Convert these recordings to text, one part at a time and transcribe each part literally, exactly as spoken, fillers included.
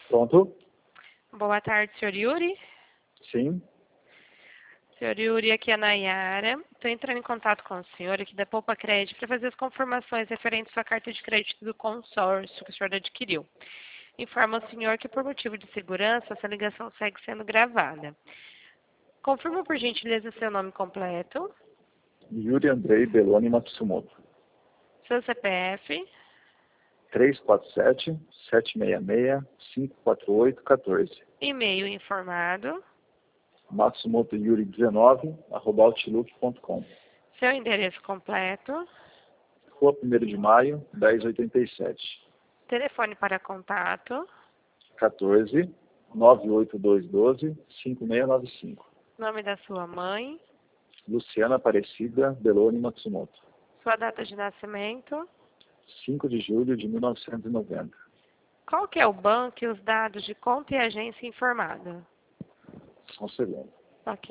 Pronto? Boa tarde, senhor Yuri. Sim. Senhor Yuri, aqui é a Nayara. Estou entrando em contato com o senhor aqui da Poupa Crédito para fazer as confirmações referentes à sua carta de crédito do consórcio que o senhor adquiriu. Informa o senhor que, por motivo de segurança, essa ligação segue sendo gravada. Confirma, por gentileza, seu nome completo, Yuri Andrei Beloni Matsumoto. seu C P F, três quatro sete, sete seis seis, cinco quatro oito, um quatro. e-mail informado, matsumoto yuri dezenove, arroba outlook ponto com. seu endereço completo, Rua primeiro de maio, dez oitenta e sete. telefone para contato, quatorze, nove oito dois um dois, cinco seis nove cinco. nome da sua mãe, Luciana Aparecida Beloni Matsumoto. sua data de nascimento, cinco de julho de mil novecentos e noventa. qual que é o banco e os dados de conta e agência informada. Só um segundo. Ok.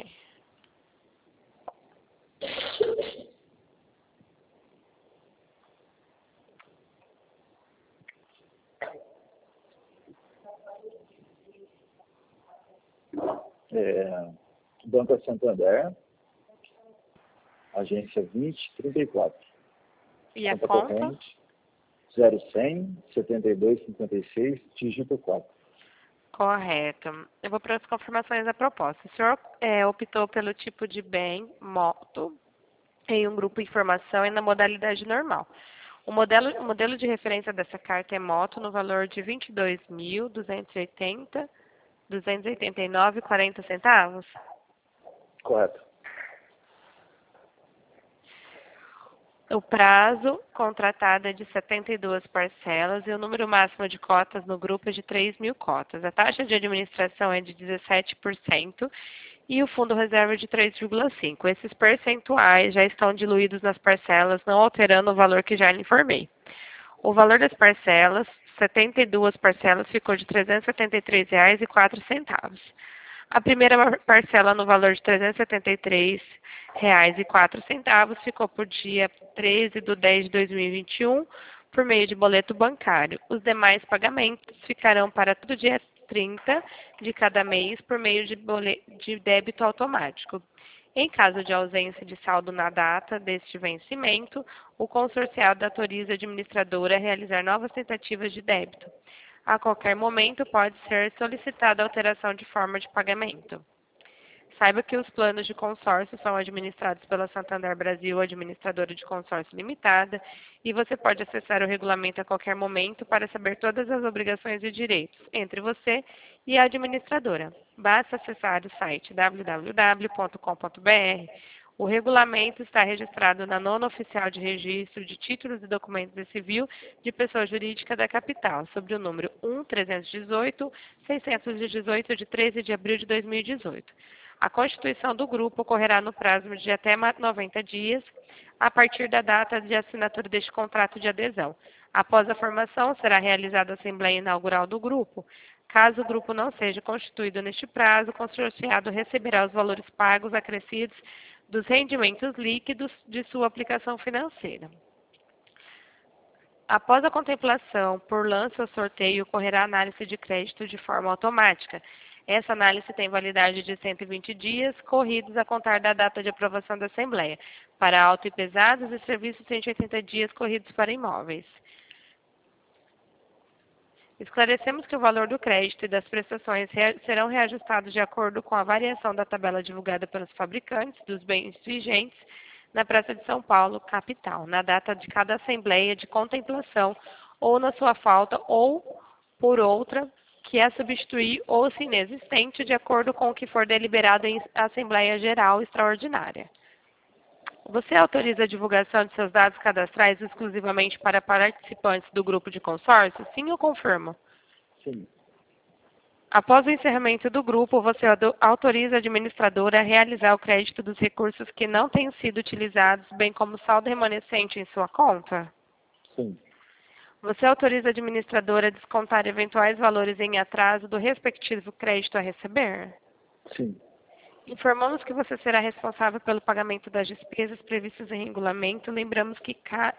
É, Banco Santander, agência vinte trinta e quatro. E a Conta conta? corrente zero cem, setenta e dois, cinquenta e seis, dígito quatro. Correto. Eu vou para as confirmações da proposta. O senhor é, optou pelo tipo de bem, moto, em um grupo informação e na modalidade normal. O modelo, o modelo de referência dessa carta é moto no valor de vinte e dois mil, duzentos e oitenta, duzentos e oitenta e nove reais e quarenta centavos. Correto. O prazo contratado é de setenta e duas parcelas e o número máximo de cotas no grupo é de três mil cotas. A taxa de administração é de dezessete por cento e o fundo reserva é de três vírgula cinco por cento. Esses percentuais já estão diluídos nas parcelas, não alterando o valor que já lhe informei. O valor das parcelas, setenta e duas parcelas, ficou de trezentos e setenta e três reais e quatro centavos. A primeira parcela no valor de trezentos e setenta e três reais e quatro centavos ficou por dia treze de dez de dois mil e vinte e um por meio de boleto bancário. Os demais pagamentos ficarão para todo dia trinta de cada mês por meio de, boleto, de débito automático. Em caso de ausência de saldo na data deste vencimento, o consorciado autoriza a administradora a realizar novas tentativas de débito. A qualquer momento pode ser solicitada alteração de forma de pagamento. Saiba que os planos de consórcio são administrados pela Santander Brasil, administradora de consórcio limitada, e você pode acessar o regulamento a qualquer momento para saber todas as obrigações e direitos entre você e a administradora. Basta acessar o site w w w ponto com ponto b r. O regulamento está registrado na nona oficial de registro de títulos e documentos de civil de pessoa jurídica da capital, sobre o número um trezentos e dezoito, seiscentos e dezoito, de treze de abril de dois mil e dezoito. A constituição do grupo ocorrerá no prazo de até noventa dias, a partir da data de assinatura deste contrato de adesão. Após a formação, será realizada a Assembleia Inaugural do grupo. Caso o grupo não seja constituído neste prazo, o consorciado receberá os valores pagos acrescidos dos rendimentos líquidos de sua aplicação financeira. Após a contemplação por lance ou sorteio, ocorrerá análise de crédito de forma automática. Essa análise tem validade de cento e vinte dias, corridos a contar da data de aprovação da Assembleia, para auto e pesados e serviços cento e oitenta dias corridos para imóveis. Esclarecemos que o valor do crédito e das prestações rea- serão reajustados de acordo com a variação da tabela divulgada pelos fabricantes dos bens vigentes na Praça de São Paulo, capital, na data de cada assembleia de contemplação ou na sua falta ou por outra que a substituir ou se inexistente, de acordo com o que for deliberado em Assembleia Geral Extraordinária. Você autoriza a divulgação de seus dados cadastrais exclusivamente para participantes do grupo de consórcio? Sim ou confirmo? Sim. Após o encerramento do grupo, você autoriza a administradora a realizar o crédito dos recursos que não tenham sido utilizados, bem como saldo remanescente em sua conta? Sim. Você autoriza a administradora a descontar eventuais valores em atraso do respectivo crédito a receber? Sim. Informamos que você será responsável pelo pagamento das despesas previstas em regulamento. Lembramos que, ca...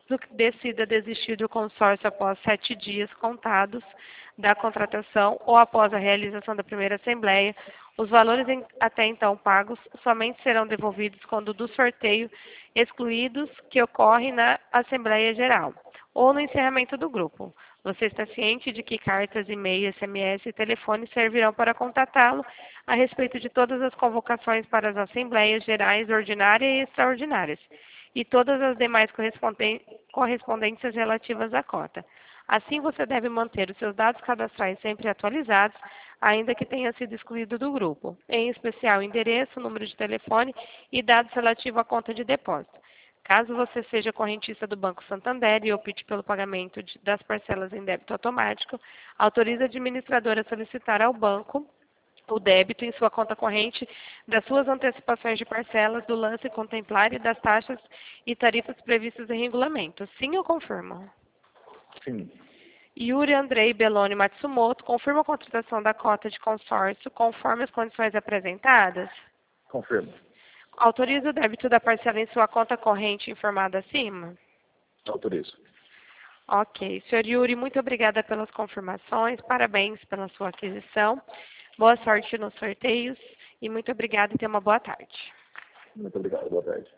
decida desistir do consórcio após sete dias contados da contratação ou após a realização da primeira assembleia, os valores em, até então pagos somente serão devolvidos quando do sorteio excluídos que ocorre na Assembleia Geral ou no encerramento do grupo. Você está ciente de que cartas, e-mail, S M S e telefone servirão para contatá-lo a respeito de todas as convocações para as Assembleias Gerais ordinárias e extraordinárias e todas as demais corresponden- correspondências relativas à cota. Assim, você deve manter os seus dados cadastrais sempre atualizados, ainda que tenha sido excluído do grupo, em especial endereço, número de telefone e dados relativos à conta de depósito. Caso você seja correntista do Banco Santander e opte pelo pagamento de, das parcelas em débito automático, autorize a administradora a solicitar ao banco o débito em sua conta corrente das suas antecipações de parcelas do lance contemplar e das taxas e tarifas previstas em regulamento. Sim ou confirma? Sim. Yuri Andrei Belloni Matsumoto confirma a contratação da cota de consórcio conforme as condições apresentadas? Confirmo. Autoriza o débito da parcela em sua conta corrente informada acima? Autorizo. Ok. Senhor Yuri, muito obrigada pelas confirmações. Parabéns pela sua aquisição. Boa sorte nos sorteios e muito obrigada e tenha uma boa tarde. Muito obrigado. Boa tarde.